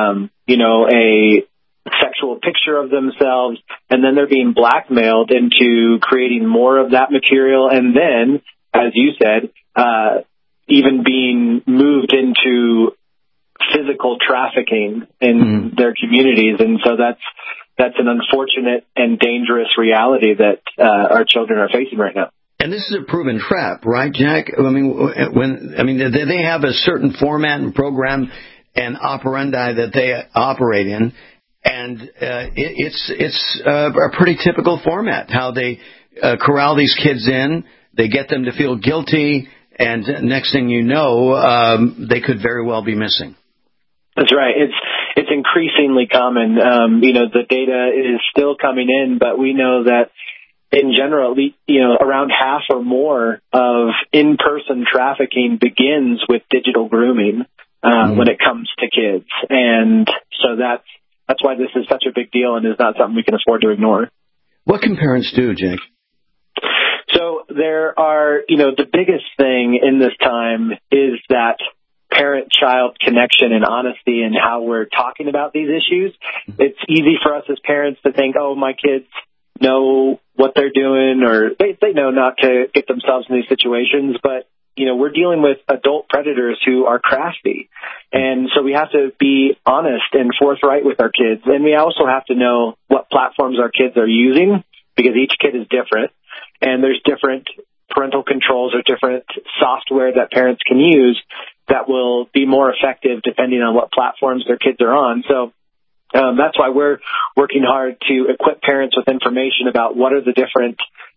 a sexual picture of themselves, and then they're being blackmailed into creating more of that material, and then, as you said, even being moved into physical trafficking in their communities. And so that's an unfortunate and dangerous reality that our children are facing right now. And this is a proven trap, right, Jack? I mean, they have a certain format and program and operandi that they operate in, and it's a pretty typical format, how they corral these kids in, they get them to feel guilty, and next thing you know, they could very well be missing. That's right. It's increasingly common. The data is still coming in, but we know that in general, around half or more of in-person trafficking begins with digital grooming when it comes to kids. And so that's why this is such a big deal and is not something we can afford to ignore. What can parents do, Jake? So there are, the biggest thing in this time is that parent-child connection and honesty in how we're talking about these issues. It's easy for us as parents to think, oh, my kids know what they're doing, or they know not to get themselves in these situations, but we're dealing with adult predators who are crafty. And so we have to be honest and forthright with our kids. And we also have to know what platforms our kids are using, because each kid is different. And there's different parental controls or different software that parents can use that will be more effective depending on what platforms their kids are on. So that's why we're working hard to equip parents with information about what are the different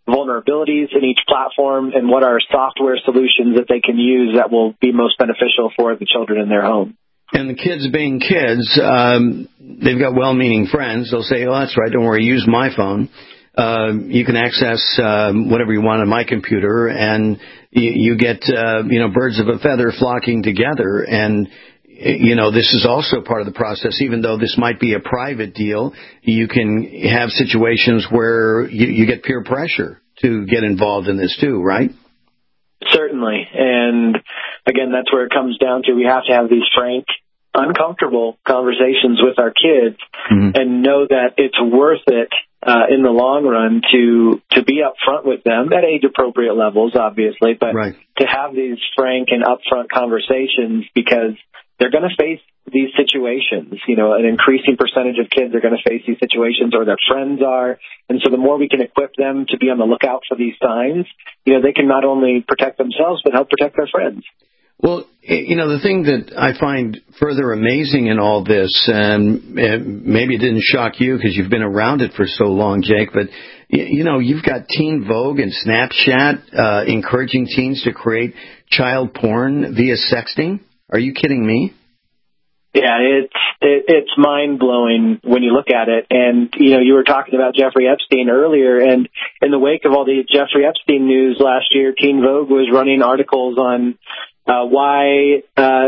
vulnerabilities in each platform and what are software solutions that they can use that will be most beneficial for the children in their home. And the kids being kids, they've got well-meaning friends. They'll say, oh, that's right, don't worry, use my phone. You can access whatever you want on my computer, and you get, birds of a feather flocking together. And, this is also part of the process. Even though this might be a private deal, you can have situations where you get peer pressure to get involved in this too, right? Certainly. And again, that's where it comes down to. We have to have these frank, uncomfortable conversations with our kids and know that it's worth it in the long run to be upfront with them at age-appropriate levels, obviously, but to have these frank and upfront conversations, because they're going to face these situations. An increasing percentage of kids are going to face these situations, or their friends are. And so the more we can equip them to be on the lookout for these signs, they can not only protect themselves, but help protect their friends. Well, the thing that I find further amazing in all this, and maybe it didn't shock you because you've been around it for so long, Jake, but, you've got Teen Vogue and Snapchat encouraging teens to create child porn via sexting. Are you kidding me? Yeah, it's mind-blowing when you look at it. And, you were talking about Jeffrey Epstein earlier, and in the wake of all the Jeffrey Epstein news last year, Teen Vogue was running articles on why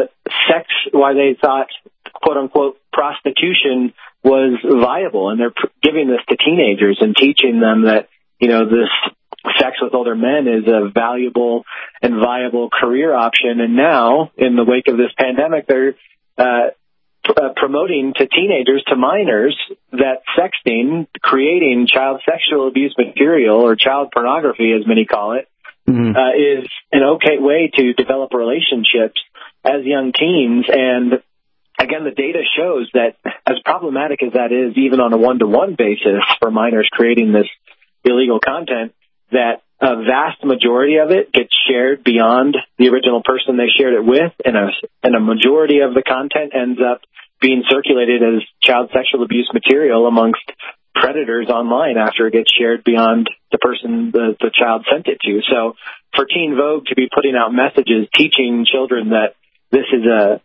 they thought, quote-unquote, prostitution was viable. And they're giving this to teenagers and teaching them that, this sex with older men is a valuable and viable career option. And now, in the wake of this pandemic, they're promoting to teenagers, to minors, that sexting, creating child sexual abuse material, or child pornography, as many call it, is an okay way to develop relationships as young teens. And again, the data shows that, as problematic as that is, even on a one-to-one basis for minors creating this illegal content, that a vast majority of it gets shared beyond the original person they shared it with, and a majority of the content ends up being circulated as child sexual abuse material amongst predators online after it gets shared beyond the person the child sent it to. So for Teen Vogue to be putting out messages teaching children that this is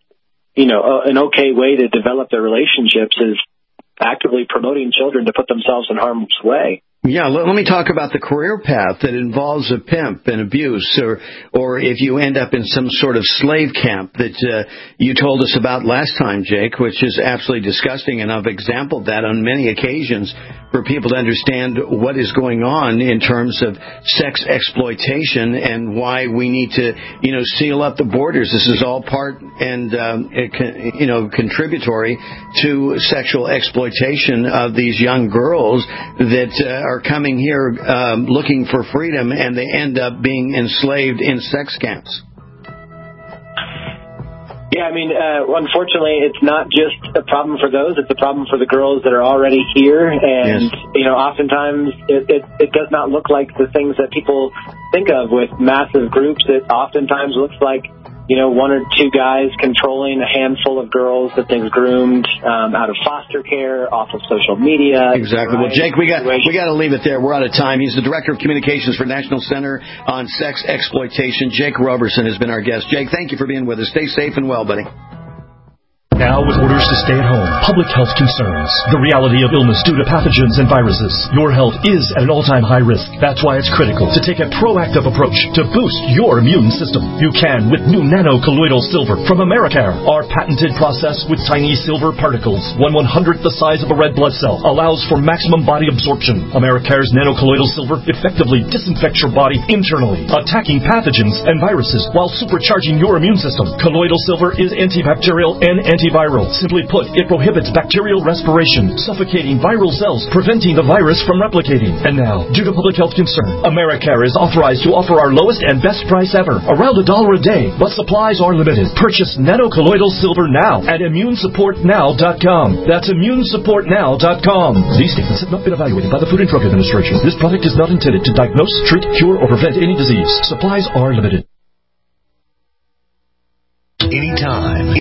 an okay way to develop their relationships is actively promoting children to put themselves in harm's way. Yeah, let me talk about the career path that involves a pimp and abuse, or if you end up in some sort of slave camp that you told us about last time, Jake, which is absolutely disgusting, and I've exampled that on many occasions for people to understand what is going on in terms of sex exploitation and why we need to, seal up the borders. This is all part and, contributory to sexual exploitation of these young girls that are coming here looking for freedom, and they end up being enslaved in sex camps. Yeah, unfortunately, it's not just a problem for those. It's a problem for the girls that are already here. And, oftentimes it does not look like the things that people think of with massive groups. It oftentimes looks like, one or two guys controlling a handful of girls that they've groomed out of foster care, off of social media. Exactly. Well, Jake, we got to leave it there. We're out of time. He's the Director of Communications for National Center on Sex Exploitation. Jake Roberson has been our guest. Jake, thank you for being with us. Stay safe and well, buddy. Now, with orders to stay at home, public health concerns, the reality of illness due to pathogens and viruses, your health is at an all-time high risk. That's why it's critical to take a proactive approach to boost your immune system. You can with new nano-colloidal silver from Americare. Our patented process with tiny silver particles, 1/100th the size of a red blood cell, allows for maximum body absorption. Americare's nano-colloidal silver effectively disinfects your body internally, attacking pathogens and viruses while supercharging your immune system. Colloidal silver is antibacterial and antiviral. Simply put, it prohibits bacterial respiration, suffocating viral cells, preventing the virus from replicating. And now, due to public health concern, Americare is authorized to offer our lowest and best price ever, around $1 a day, but supplies are limited. Purchase nano-colloidal silver now at immunesupportnow.com. That's immunesupportnow.com. These statements have not been evaluated by the Food and Drug Administration. This product is not intended to diagnose, treat, cure, or prevent any disease. Supplies are limited. Anytime.